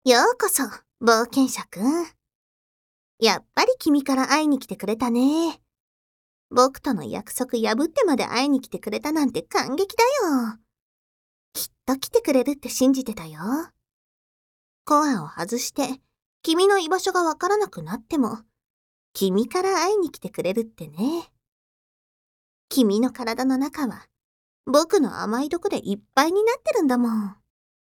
ようこそ、冒険者くん。やっぱり君から会いに来てくれたね。僕との約束破ってまで会いに来てくれたなんて感激だよ。きっと来てくれるって信じてたよ。コアを外して、君の居場所がわからなくなっても、君から会いに来てくれるってね。君の体の中は、僕の甘い毒でいっぱいになってるんだもん。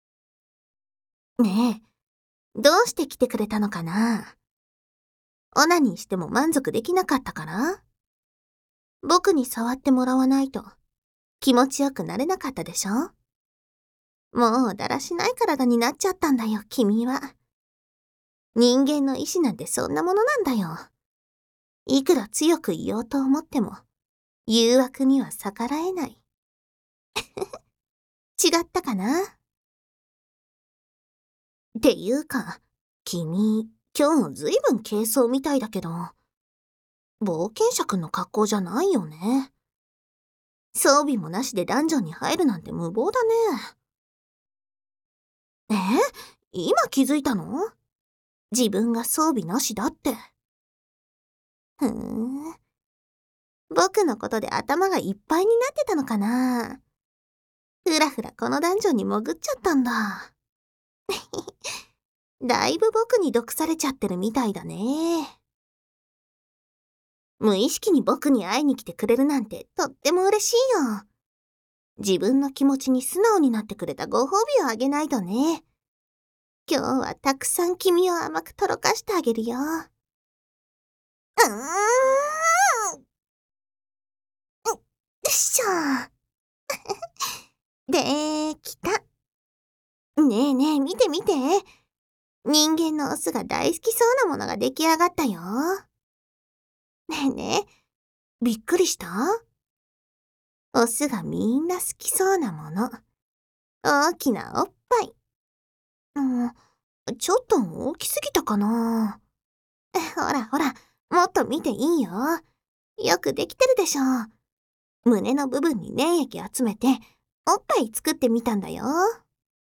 ねえ、どうして来てくれたのかな？オナニーしても満足できなかったから？僕に触ってもらわないと気持ちよくなれなかったでしょ？もうだらしない体になっちゃったんだよ、君は。人間の意志なんてそんなものなんだよ。いくら強く言おうと思っても、誘惑には逆らえない。違ったかな？っていうか、君、今日ずいぶん軽装みたいだけど、冒険者くんの格好じゃないよね。装備もなしでダンジョンに入るなんて無謀だね。今気づいたの？自分が装備なしだって。ふーん。僕のことで頭がいっぱいになってたのかな？ふらふらこのダンジョンに潜っちゃったんだ。だいぶ僕に毒されちゃってるみたいだね。無意識に僕に会いに来てくれるなんてとっても嬉しいよ。自分の気持ちに素直になってくれたご褒美をあげないとね。今日はたくさん君を甘くとろかしてあげるよ。よっしょ。できた。ねえねえ、見て見て。人間のオスが大好きそうなものが出来上がったよ。ねえねえ、びっくりした？オスがみんな好きそうなもの。大きなおっぱい。ちょっと大きすぎたかな。ほらほら、もっと見ていいよ。よくできてるでしょ。胸の部分に粘液集めて、おっぱい作ってみたんだよ。は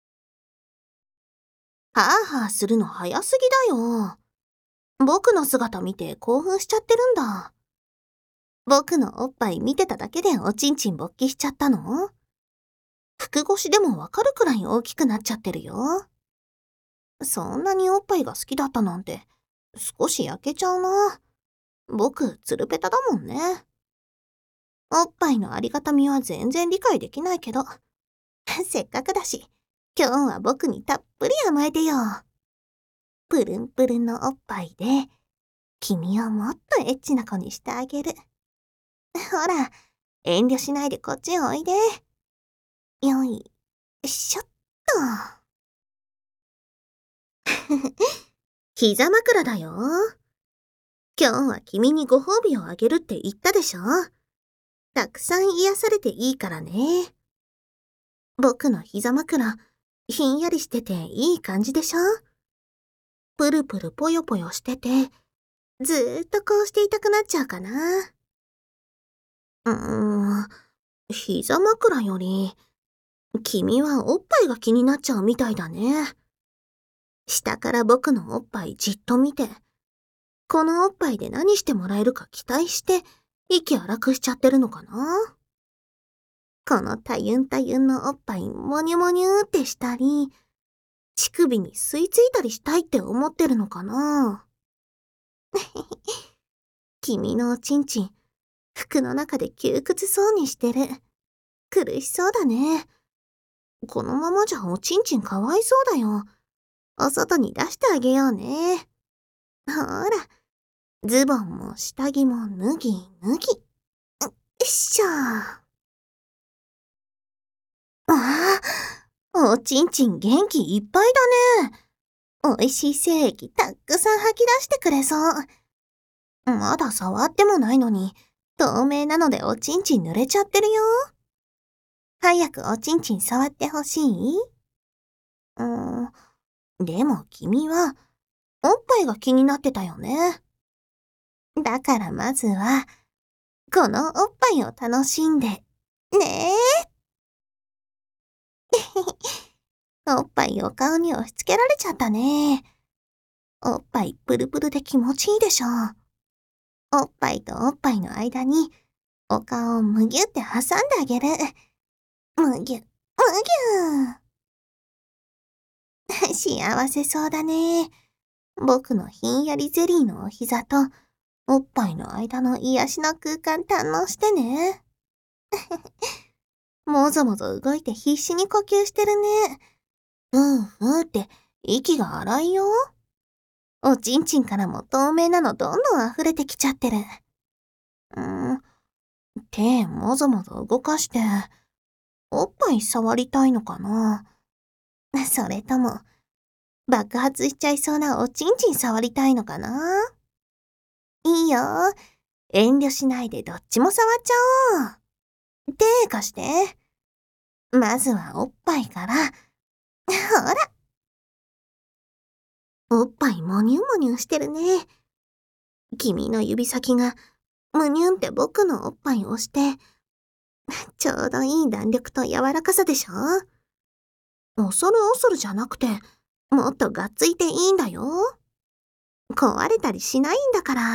あはあするの早すぎだよ。僕の姿見て興奮しちゃってるんだ。僕のおっぱい見てただけでおちんちん勃起しちゃったの？服越しでもわかるくらい大きくなっちゃってるよ。そんなにおっぱいが好きだったなんて、少し焼けちゃうな。僕、つるぺただもんね。おっぱいのありがたみは全然理解できないけど、せっかくだし、今日は僕にたっぷり甘えてよ。プルンプルンのおっぱいで、君をもっとエッチな子にしてあげる。ほら、遠慮しないでこっちおいで。よいしょっと。膝枕だよ。今日は君にご褒美をあげるって言ったでしょ？たくさん癒されていいからね。僕の膝枕、ひんやりしてていい感じでしょ？プルプルぽよぽよしてて、ずーっとこうしていたくなっちゃうかな。膝枕より、君はおっぱいが気になっちゃうみたいだね。下から僕のおっぱいじっと見て、このおっぱいで何してもらえるか期待して、息荒くしちゃってるのかな？このたゆんたゆんのおっぱいもにゅもにゅーってしたり、乳首に吸い付いたりしたいって思ってるのかな？君のおちんちん、服の中で窮屈そうにしてる。苦しそうだね。このままじゃおちんちんかわいそうだよ。お外に出してあげようね。ほら、ズボンも下着も脱ぎ脱ぎ。よっしょ。ああ、おちんちん元気いっぱいだね。おいしい精液たくさん吐き出してくれそう。まだ触ってもないのに、透明なのでおちんちん濡れちゃってるよ。早くおちんちん触ってほしい？でも君は、おっぱいが気になってたよね。だからまずは、このおっぱいを楽しんで、ねえ。 おっぱいお顔に押し付けられちゃったね。おっぱいプルプルで気持ちいいでしょ。おっぱいとおっぱいの間にお顔をむぎゅって挟んであげる。むぎゅ、むぎゅー。幸せそうだね。僕のひんやりゼリーのお膝とおっぱいの間の癒しの空間堪能してね。もぞもぞ動いて必死に呼吸してるね。って息が荒いよ。おちんちんからも透明なのどんどん溢れてきちゃってる。手もぞもぞ動かして、おっぱい触りたいのかな？それとも、爆発しちゃいそうなおちんちん触りたいのかな？いいよ。遠慮しないでどっちも触っちゃおう。手貸して。まずはおっぱいから。ほら。おっぱいもにゅもにゅしてるね。君の指先がむにゅんって僕のおっぱいを押して、ちょうどいい弾力と柔らかさでしょ？恐る恐るじゃなくて、もっとがっついていいんだよ。壊れたりしないんだから。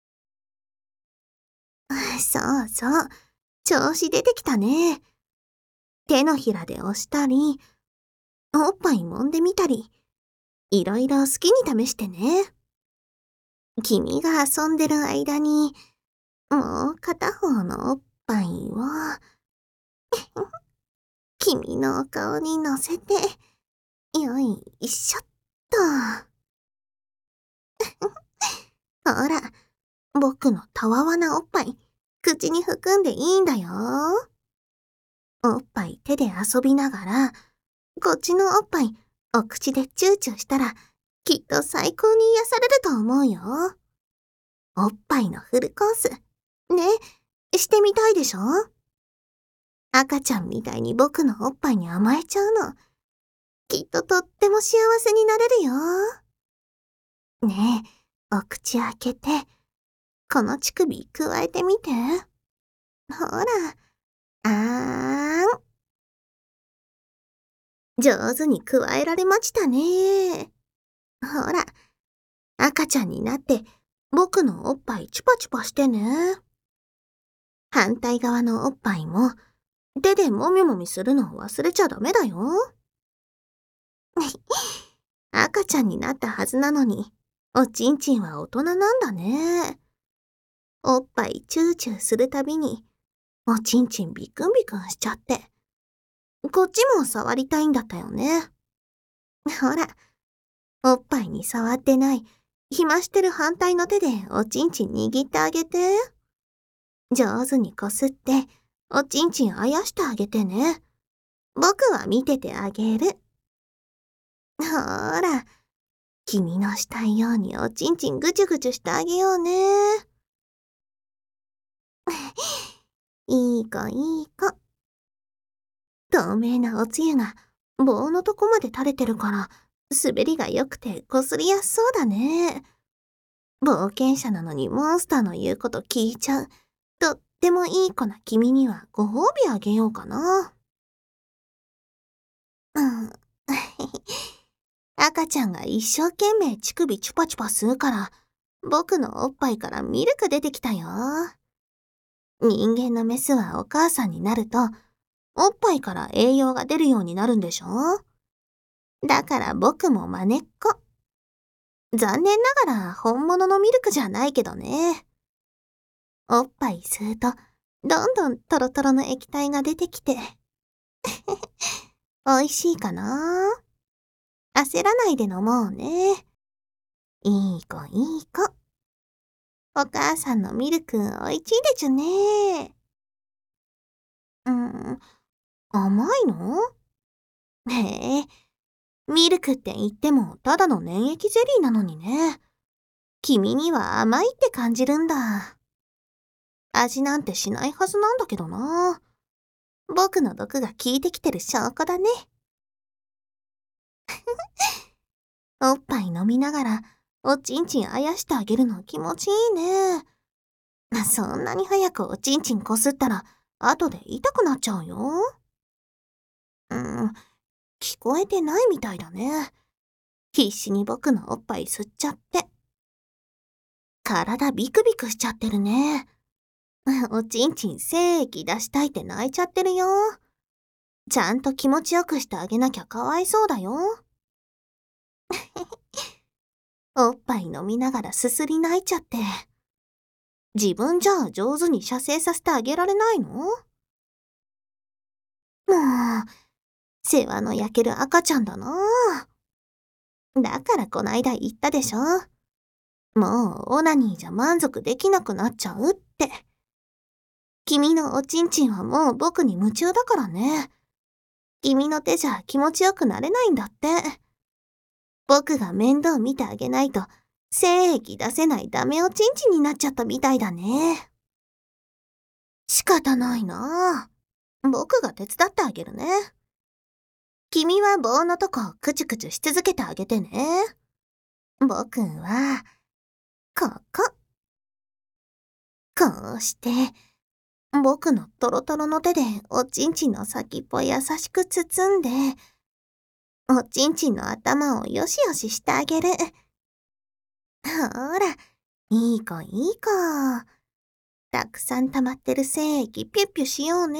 そうそう。調子出てきたね。手のひらで押したり、おっぱい揉んでみたり、いろいろ好きに試してね。君が遊んでる間に、もう片方のおっぱいを、君のお顔に乗せて、よいしょっと。ほら、僕のたわわなおっぱい、口に含んでいいんだよ。おっぱい手で遊びながら、こっちのおっぱい、お口でチューチューしたら、きっと最高に癒されると思うよ。おっぱいのフルコース。ね、してみたいでしょ？赤ちゃんみたいに僕のおっぱいに甘えちゃうの。きっととっても幸せになれるよ。ねえ、お口開けて、この乳首くわえてみて。ほら、あーん。上手にくわえられましたね。ほら、赤ちゃんになって僕のおっぱいチュパチュパしてね。反対側のおっぱいも手でもみもみするのを忘れちゃダメだよ。赤ちゃんになったはずなのに、おちんちんは大人なんだね。おっぱいチューチューするたびに、おちんちんビクンビクンしちゃって。こっちも触りたいんだったよね。ほら、おっぱいに触ってない、暇してる反対の手でおちんちん握ってあげて。上手にこすって、おちんちんあやしてあげてね。僕は見ててあげる。ほーら、君のしたいようにおちんちんぐちゅぐちゅしてあげようね。いい子いい子。透明なおつゆが棒のとこまで垂れてるから、滑りが良くてこすりやすそうだね。冒険者なのにモンスターの言うこと聞いちゃう。とってもいい子な君にはご褒美あげようかな。うん。赤ちゃんが一生懸命乳首チュパチュパ吸うから、僕のおっぱいからミルク出てきたよ。人間のメスはお母さんになると、おっぱいから栄養が出るようになるんでしょ？だから僕もまねっこ。残念ながら本物のミルクじゃないけどね。おっぱい吸うと、どんどんトロトロの液体が出てきて。美味しいかな？焦らないで飲もうね。いい子いい子。お母さんのミルクおいしいでちゅね。甘いの？へえ、ミルクって言ってもただの粘液ゼリーなのにね。君には甘いって感じるんだ。味なんてしないはずなんだけどな。僕の毒が効いてきてる証拠だね。おっぱい飲みながら、おちんちんあやしてあげるの気持ちいいね。そんなに早くおちんちんこすったら、後で痛くなっちゃうよ。 聞こえてないみたいだね。必死に僕のおっぱい吸っちゃって。体ビクビクしちゃってるね。おちんちん精液出したいって泣いちゃってるよ。ちゃんと気持ちよくしてあげなきゃかわいそうだよ。おっぱい飲みながらすすり泣いちゃって。自分じゃ上手に射精させてあげられないの？もう、世話の焼ける赤ちゃんだな。だからこないだ言ったでしょ。もうオナニーじゃ満足できなくなっちゃうって。君のおちんちんはもう僕に夢中だからね。君の手じゃ気持ちよくなれないんだって。僕が面倒見てあげないと、精液出せないダメおちんちんになっちゃったみたいだね。仕方ないな。僕が手伝ってあげるね。君は棒のとこクチュクチュし続けてあげてね。僕は、ここ。こうして、僕のトロトロの手でおちんちんの先っぽ優しく包んで、おちんちんの頭をよしよししてあげる。ほら、いい子いい子。たくさん溜まってる精液ピュッピュしようね。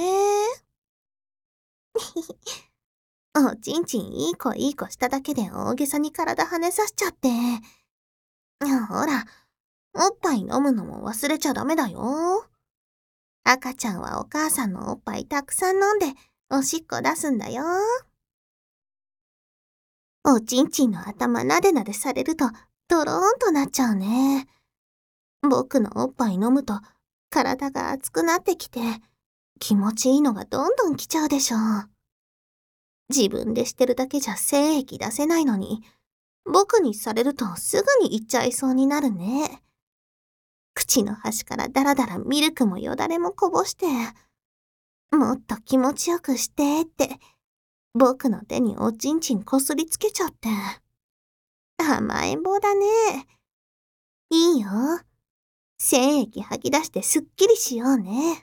おちんちんいい子いい子しただけで大げさに体跳ねさせちゃって。ほら、おっぱい飲むのも忘れちゃダメだよ。赤ちゃんはお母さんのおっぱいたくさん飲んでおしっこ出すんだよ。おちんちんの頭なでなでされるとドローンとなっちゃうね。僕のおっぱい飲むと体が熱くなってきて気持ちいいのがどんどん来ちゃうでしょ。自分でしてるだけじゃ精液出せないのに、僕にされるとすぐに行っちゃいそうになるね。口の端からだらだらミルクもよだれもこぼして、もっと気持ちよくしてって、僕の手におちんちんこすりつけちゃって。甘えん坊だね。いいよ。精液吐き出してすっきりしようね。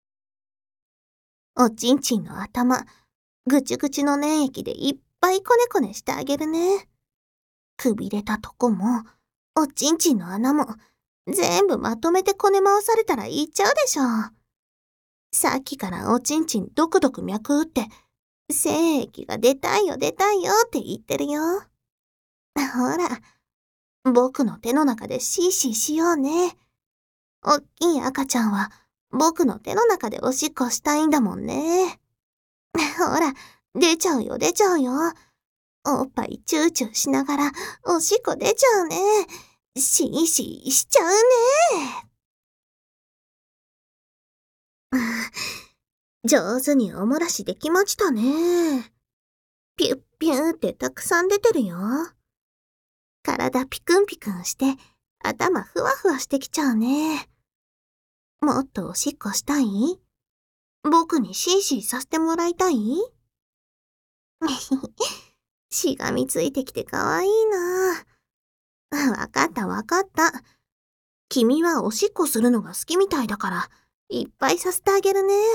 おちんちんの頭、ぐちゅぐちゅの粘液でいっぱいこねこねしてあげるね。くびれたとこも、おちんちんの穴も、全部まとめてこね回されたらいっちゃうでしょ。さっきからおちんちんドクドク脈打って、精液が出たいよ出たいよって言ってるよ。ほら、僕の手の中でシーシーしようね。おっきい赤ちゃんは、僕の手の中でおしっこしたいんだもんね。ほら、出ちゃうよ出ちゃうよ。おっぱいチューチューしながら、おしっこ出ちゃうね。シーシーしちゃうね。上手にお漏らしできましたね。ピュッピューってたくさん出てるよ。体ピクンピクンして、頭ふわふわしてきちゃうね。もっとおしっこしたい？僕にシーシーさせてもらいたい？しがみついてきてかわいいな。わかったわかった。君はおしっこするのが好きみたいだから、いっぱいさせてあげるね。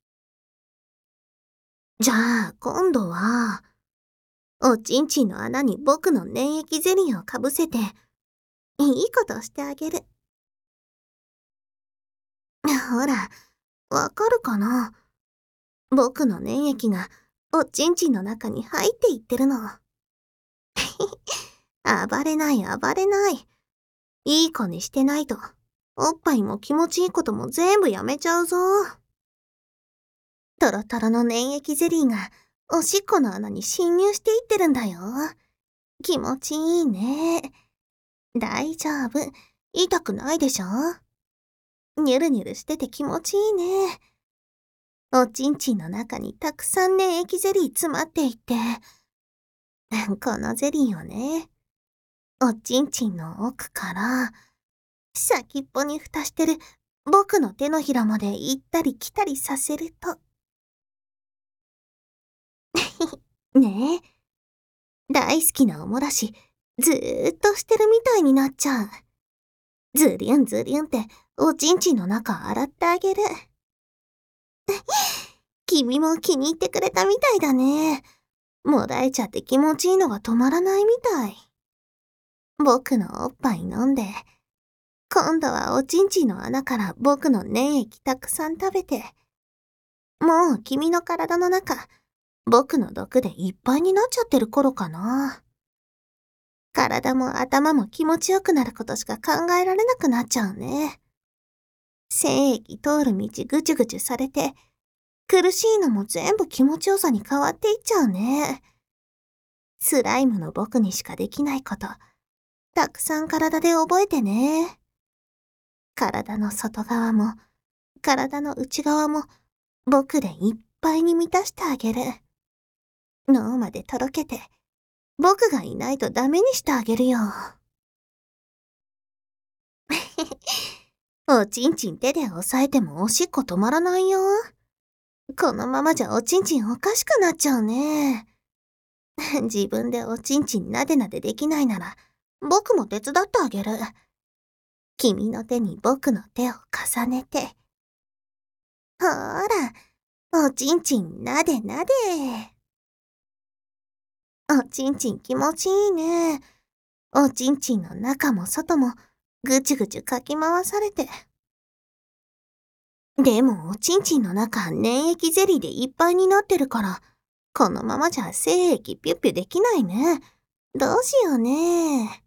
じゃあ、今度は、おちんちんの穴に僕の粘液ゼリーをかぶせて、いいことしてあげる。ほら、わかるかな？僕の粘液がおちんちんの中に入っていってるの。暴れない暴れない。いい子にしてないと、おっぱいも気持ちいいことも全部やめちゃうぞ。トロトロの粘液ゼリーがおしっこの穴に侵入していってるんだよ。気持ちいいね。大丈夫。痛くないでしょ？ニュルニュルしてて気持ちいいね。おちんちんの中にたくさん粘液ゼリー詰まっていって、このゼリーをね、おちんちんの奥から、先っぽに蓋してる僕の手のひらまで行ったり来たりさせると。ねえ、大好きなおもらし、ずーっとしてるみたいになっちゃう。ずりゅんずりゅんっておちんちんの中洗ってあげる。君も気に入ってくれたみたいだね。 もらえちゃって気持ちいいのが止まらないみたい。僕のおっぱい飲んで、今度はおちんちんの穴から僕の粘液たくさん食べて、もう君の体の中、僕の毒でいっぱいになっちゃってる頃かな。体も頭も気持ちよくなることしか考えられなくなっちゃうね。精液通る道ぐちゅぐちゅされて、苦しいのも全部気持ちよさに変わっていっちゃうね。スライムの僕にしかできないこと、たくさん体で覚えてね。体の外側も、体の内側も、僕でいっぱいに満たしてあげる。脳までとろけて、僕がいないとダメにしてあげるよ。おちんちん手で押さえてもおしっこ止まらないよ。このままじゃおちんちんおかしくなっちゃうね。自分でおちんちんなでなでできないなら、僕も手伝ってあげる。君の手に僕の手を重ねて。ほーら、おちんちんなでなで。おちんちん気持ちいいね。おちんちんの中も外もぐちゅぐちゅかき回されて。でもおちんちんの中粘液ゼリーでいっぱいになってるから、このままじゃ精液ピュッピュできないね。どうしようね。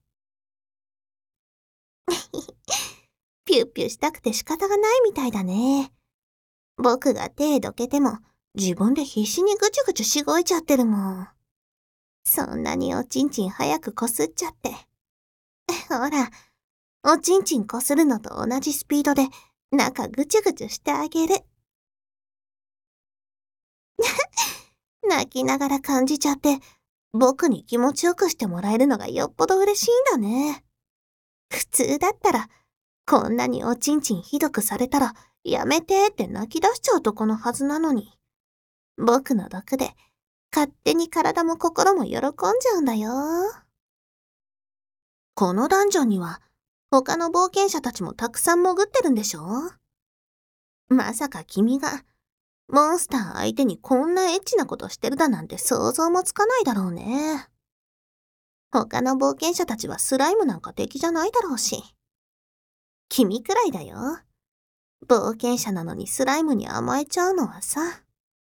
ピュッピュしたくて仕方がないみたいだね。僕が手どけても自分で必死にぐちゅぐちゅしごいちゃってるもん。そんなにおちんちん早くこすっちゃって。ほら、おちんちんこするのと同じスピードで中ぐちゅぐちゅしてあげる。泣きながら感じちゃって、僕に気持ちよくしてもらえるのがよっぽど嬉しいんだね。普通だったら、こんなにおちんちんひどくされたら、やめてって泣き出しちゃうとこのはずなのに。僕の毒で、勝手に体も心も喜んじゃうんだよ。このダンジョンには、他の冒険者たちもたくさん潜ってるんでしょ？まさか君が、モンスター相手にこんなエッチなことしてるだなんて想像もつかないだろうね。他の冒険者たちはスライムなんか敵じゃないだろうし。君くらいだよ。冒険者なのにスライムに甘えちゃうのはさ。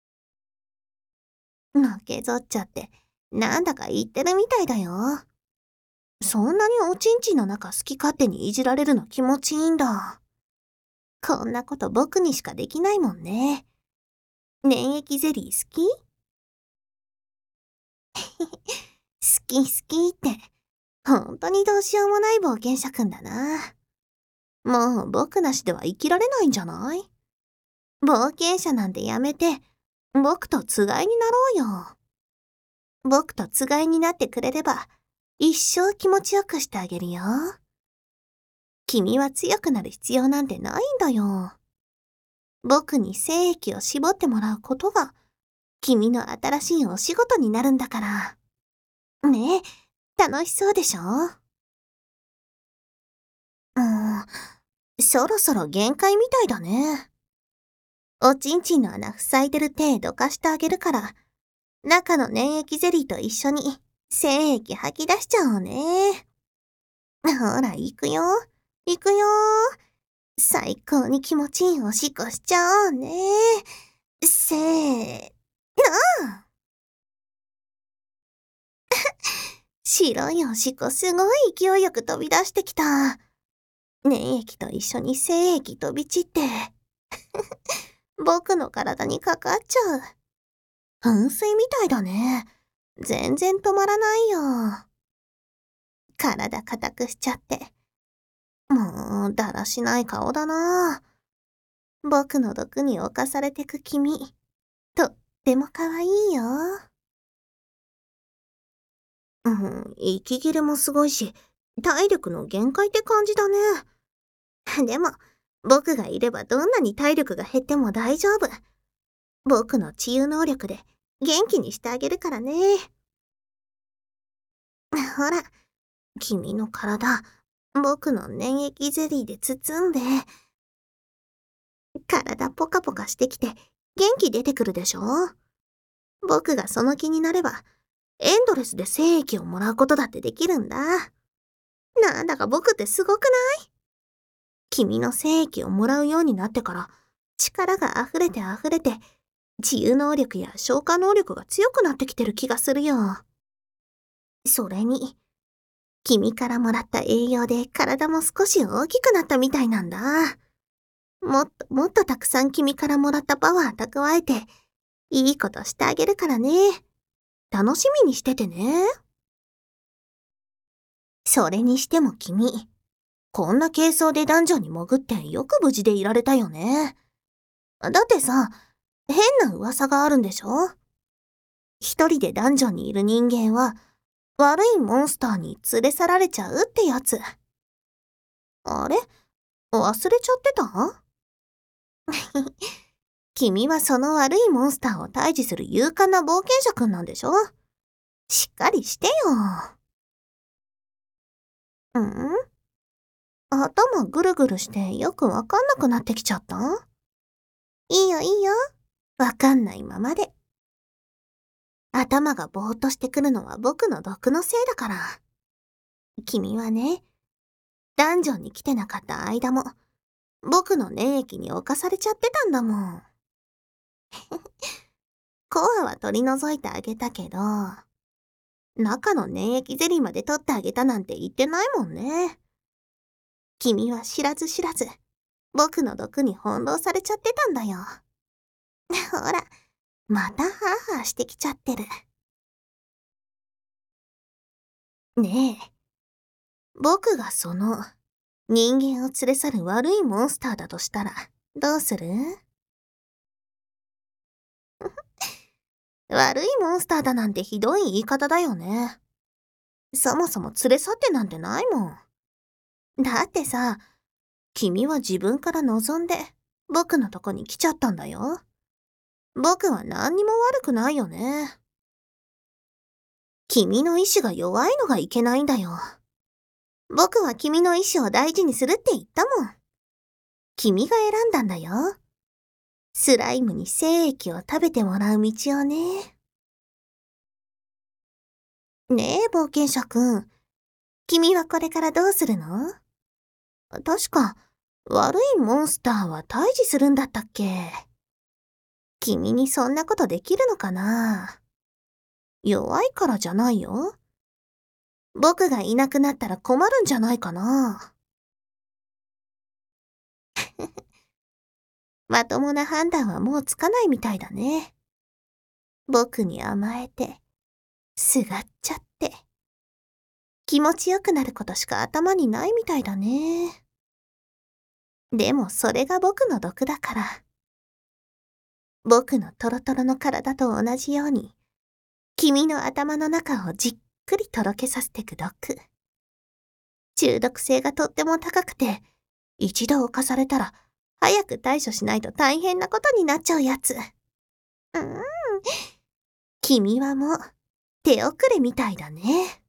のけぞっちゃって、なんだか言ってるみたいだよ。そんなにおちんちんの中好き勝手にいじられるの気持ちいいんだ。こんなこと僕にしかできないもんね。粘液ゼリー好き？好き好きって、ほんとにどうしようもない冒険者くんだな。もう僕なしでは生きられないんじゃない？冒険者なんてやめて、僕とつがいになろうよ。僕とつがいになってくれれば、一生気持ちよくしてあげるよ。君は強くなる必要なんてないんだよ。僕に精液を絞ってもらうことが、君の新しいお仕事になるんだから。ねえ、楽しそうでしょ？そろそろ限界みたいだね。おちんちんの穴塞いでる手どかしてあげるから、中の粘液ゼリーと一緒に精液吐き出しちゃおうね。ほら、行くよ。行くよ。最高に気持ちいいおしっこしちゃおうね。せーの。白いおしっこすごい勢いよく飛び出してきた。粘液と一緒に精液飛び散って、僕の体にかかっちゃう。噴水みたいだね。全然止まらないよ。体硬くしちゃって。もう、だらしない顔だな。僕の毒に侵されてく君、とっても可愛いよ。息切れもすごいし、体力の限界って感じだね。でも、僕がいればどんなに体力が減っても大丈夫。僕の治癒能力で元気にしてあげるからね。ほら、君の体、僕の粘液ゼリーで包んで、体ポカポカしてきて元気出てくるでしょ？僕がその気になれば、 エンドレスで精液をもらうことだってできるんだ。なんだか僕ってすごくない？君の精液をもらうようになってから、力が溢れて溢れて、治癒能力や消化能力が強くなってきてる気がするよ。それに、君からもらった栄養で体も少し大きくなったみたいなんだ。もっともっとたくさん君からもらったパワー蓄えて、いいことしてあげるからね。楽しみにしててね。それにしても君、こんな軽装でダンジョンに潜ってよく無事でいられたよね。だってさ、変な噂があるんでしょ？一人でダンジョンにいる人間は、悪いモンスターに連れ去られちゃうってやつ。あれ？忘れちゃってた？君はその悪いモンスターを退治する勇敢な冒険者くんなんでしょ？しっかりしてよ。頭ぐるぐるしてよくわかんなくなってきちゃった？いいよいいよ。わかんないままで。頭がぼーっとしてくるのは僕の毒のせいだから。君はね、ダンジョンに来てなかった間も、僕の粘液に侵されちゃってたんだもん。コアは取り除いてあげたけど、中の粘液ゼリーまで取ってあげたなんて言ってないもんね。君は知らず知らず、僕の毒に翻弄されちゃってたんだよ。ほら、またハーハーしてきちゃってる。ねえ、僕がその人間を連れ去る悪いモンスターだとしたらどうする？悪いモンスターだなんてひどい言い方だよね。そもそも連れ去ってなんてないもん。だってさ、君は自分から望んで僕のとこに来ちゃったんだよ。僕は何にも悪くないよね。君の意志が弱いのがいけないんだよ。僕は君の意志を大事にするって言ったもん。君が選んだんだよ。スライムに精液を食べてもらう道をね。ねえ、冒険者くん。君はこれからどうするの？確か、悪いモンスターは退治するんだったっけ？君にそんなことできるのかな？弱いからじゃないよ。僕がいなくなったら困るんじゃないかな。まともな判断はもうつかないみたいだね。僕に甘えて、すがっちゃって。気持ちよくなることしか頭にないみたいだね。でもそれが僕の毒だから。僕のトロトロの体と同じように、君の頭の中をじっくりとろけさせてく毒。中毒性がとっても高くて、一度侵されたら早く対処しないと大変なことになっちゃうやつ。君はもう手遅れみたいだね。